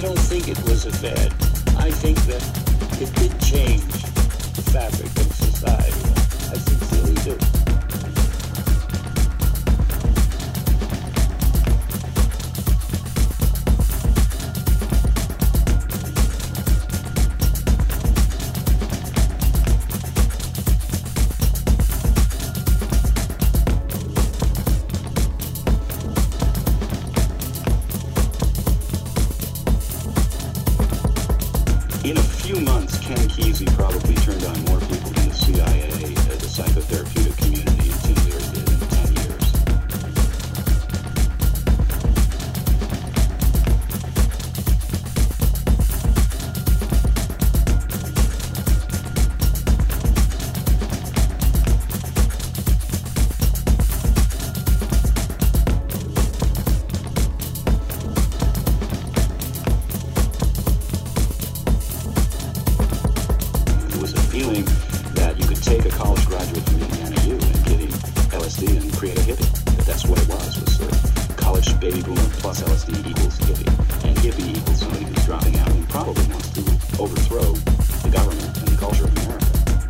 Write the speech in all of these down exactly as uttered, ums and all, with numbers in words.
don't think it was a fad. I think that it did change the fabric of society. I sincerely do. In a few months, Ken Kesey probably turned on more people than the C I A, uh, the psychotherapeutic community, and Tim Leary did in ten years. Feeling that you could take a college graduate from Indiana U and give him L S D and create a hippie. That that's what it was, was uh, college baby boomer plus L S D equals hippie. And hippie equals somebody who's dropping out and probably wants to overthrow the government and the culture of America.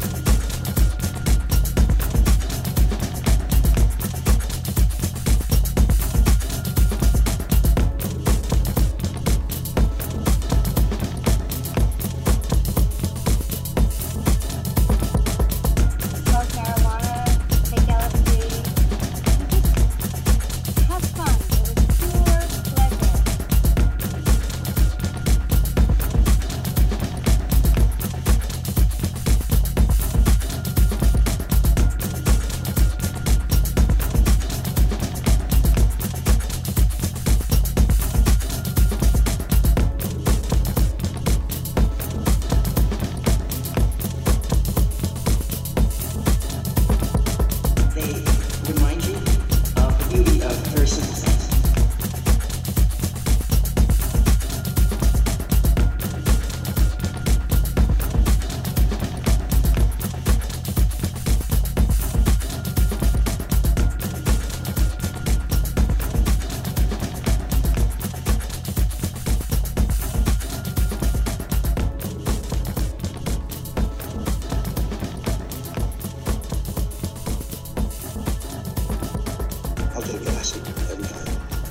I'll take acid every time.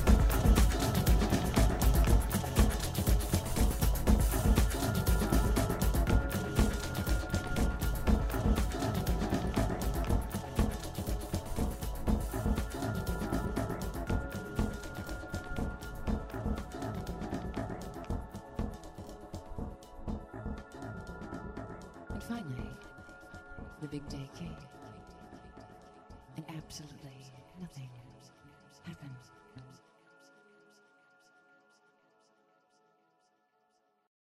And finally, the big day came. And absolutely nothing